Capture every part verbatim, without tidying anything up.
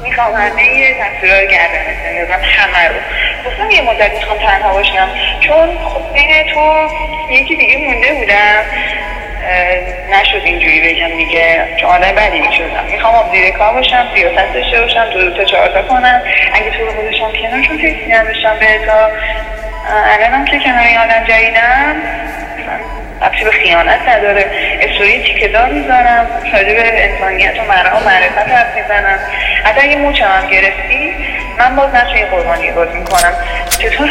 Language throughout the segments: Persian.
میخوام همه تصویرها رو گردن بزنم، همه رو. گفتم یه مدت میخوام تنها باشم چون خب بین تو یکی دیگه مونده بودم، نشد اینجوری بگم دیگه چون آدم بدی میشدم. میخوام زیر کار باشم، سیاست داشته باشم، دو تا چهار تا کنم، اگه تو رو گذاشتم کنار چون فکر نداشتم به تا الانم که کنار این آدم جدیدم ربطی به خیانت نداره. استوری تیکه دار میذارم، راجع به انسانیت و مرا و معرفت حرف میزنم. حتی اگه موچم هم گرفتی من باز نتونی قربانی باز میکنم. چطور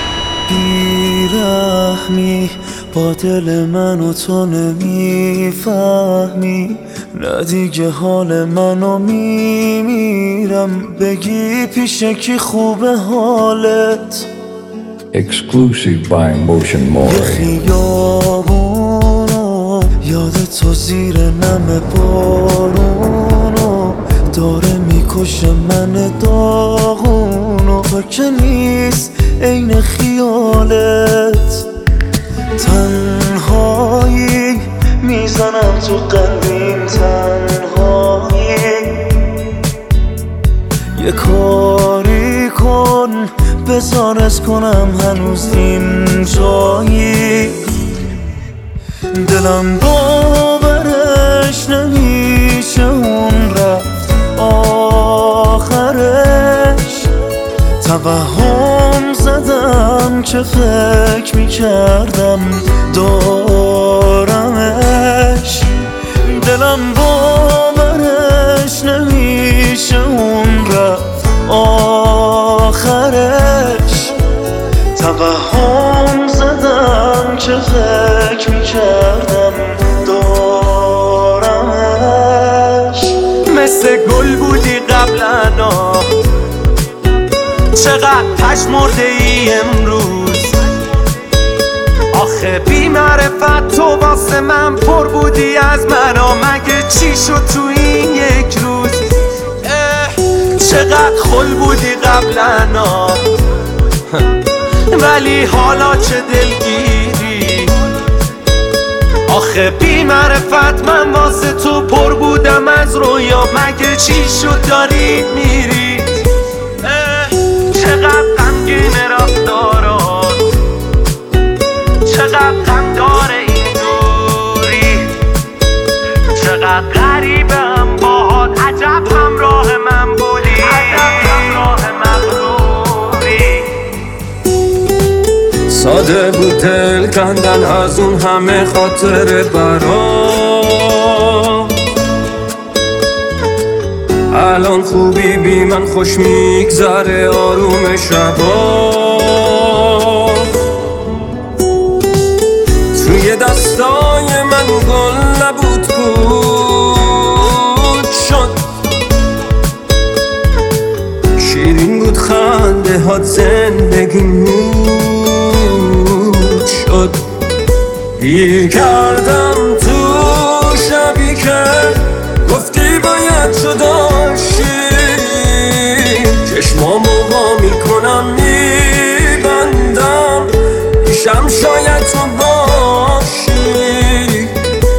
بیرحمی با دل من و تو نمیفهمی، نه دیگه حال منو میمیرم، بگی پیش کی خوبه حالت. Exclusive by Motion More. یه خیابونو یاد تو زیر نم بارونو داره میکشه من داغونو، تو که نیست عین خیالت. تنهایی میزنم تو قلبیم، تنهایی یه کاری کن بذار از کنم هنوز این جایی. دلم باورش نمیشه اون رفت آخرش، توهم زدم که فکر میکردم دارمش. دلم باورش نمیشه اون رفت آخرش، توهم زدم که فکر میکردم دارمش. مثل گل بودی قبلنا، چقدر پشمرده ای امروز. آخه بی معرفت تو واسه من پر بودی از منو، مگه چی شد تو این یک روز؟ چقدر خل بودی قبلنا ولی حالا چه دلگیری. آخه بی معرفت من واسه تو پر بودم از رویا، مگه چی شد داری میری؟ چقدر غمگین رفتارات، چقدر غم داره این دوری، چقدر غریبه هم باهات، عجب همراه من بودی، عجب همراه مغروری. ساده بود دل کندن از اون همه خاطر برام، الان خوبی بی من خوش میگذره آروم شبا. توی دستای من گل نبود بود شد، شیرین بود خنده هات زندگی نود شد. گیر کردم تو شبی که گفتی باید جداشی، چشمامو وا میکنم میبندم پیشم شاید تو باشی.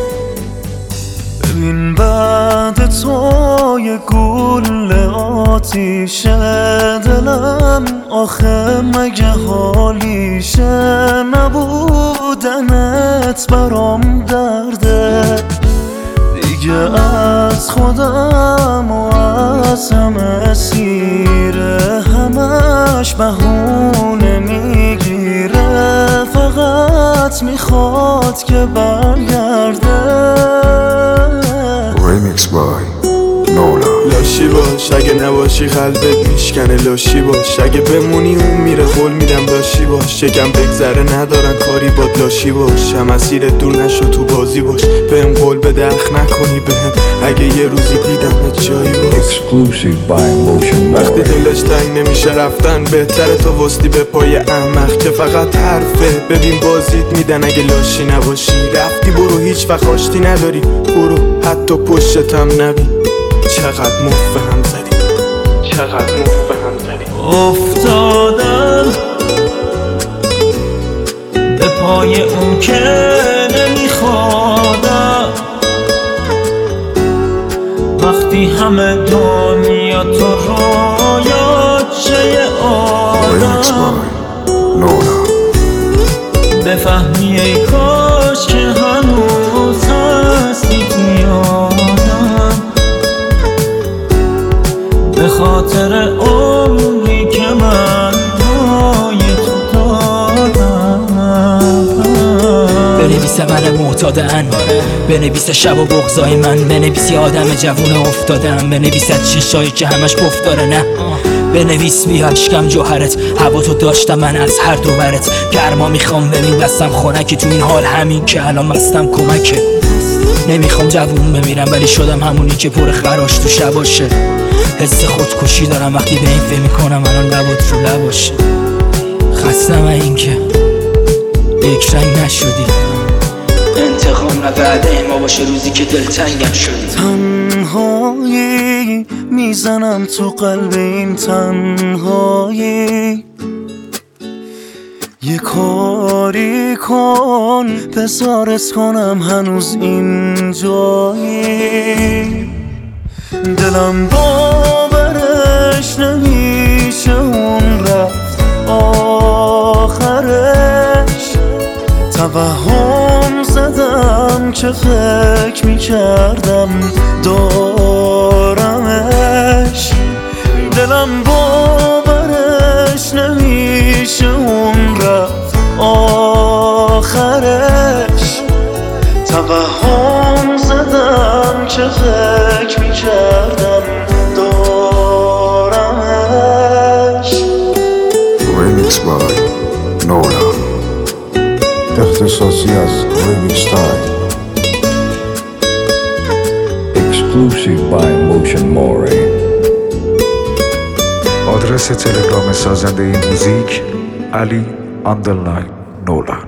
ببین بعد تو یه گل آتیش دلم، آخه مگه حالیشه نبودنت برام درده دیگه. از خودم و از همه سیره، همش بهونه میگیره، فقط میخواد که برگرده. Remix by Nola. لاشی باش اگه نباشی قلبت میشکنه، لاشی باش اگه بمونی اون میره قول میدم لاشی باش. شکم بگذره ندارن کاری باد، لاشی باش هم مسیرت دور نشو تو بازی باش. بهم قول بده اخ نکنی بهم اگه یه روزی دیدمت جایی باش. Exclusive by Motion More. وقتی دلش تنگ نمیشه رفتن، بهتره تو وستی به پای احمق که فقط حرفه. ببین بازیت میدن اگه لاشی نباشی، رفتی برو هیچ وقت آشتی نداری، برو حتی پشتم نبی. چقدر مفهم زدی، چقدر مفهم زدی. افتادم به پای اون که نمیخوادم، وقتی همه دنیا بیا تو رویاچه Remix آدم by Nola. بفهمی ای کاش که هنوز هستی تو یادم، به خاطر عمری که من پای تو دادم. بنویسه من معتادن، بنویسه شب و بغضای من، بنویس آدم جوون افتادم، بنویسه چشایی که همش گفتاره نه، بنویس بیا اشکم جوهرت، هوا تو داشتم من از هر دو برت، گرما میخوام ببین بستم خونکی تو این حال همین که الان مستم کمکه، نمیخوام جوون بمیرم ولی شدم همونی که پر خراش تو شباشه، حس خودکشی دارم وقتی به این فکر میکنم الان لبات رو لباشه، خستم این که یک رنگ نشدی، انتقام نه بعد ما باشه روزی که دلتنگم شدی. تنهایی میزنم تو قلب این تنهایی، یه کاری کن بزارت کنم هنوز این جایی، دلم باورش نمیشه اون رفت آخرش، توهم زدم که فکر میکردم دارمش، دلم باورش نمیشه اون رفت آخرش، توهم زدم که فکر میکردم دارمش. Remix by Nola. اختصاصی از Remix Style. Exclusive by Motion More. آدرس تلگرام سازنده این موزیک علی اندرلاین نولا.